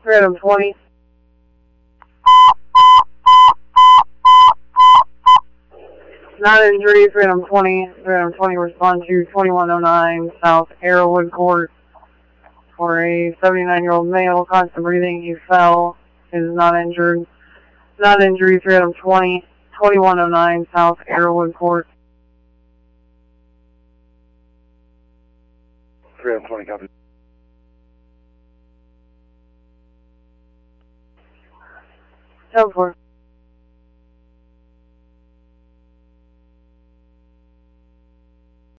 Random 20. Non-injury, Random 20. Random 20 respond to 2109 South Arrowwood Court for a 79-year-old male, constant breathing. He fell, is not injured. Non-injury, Random 20. 2109 South Arrowwood Court. Random 20, copy. Go for it.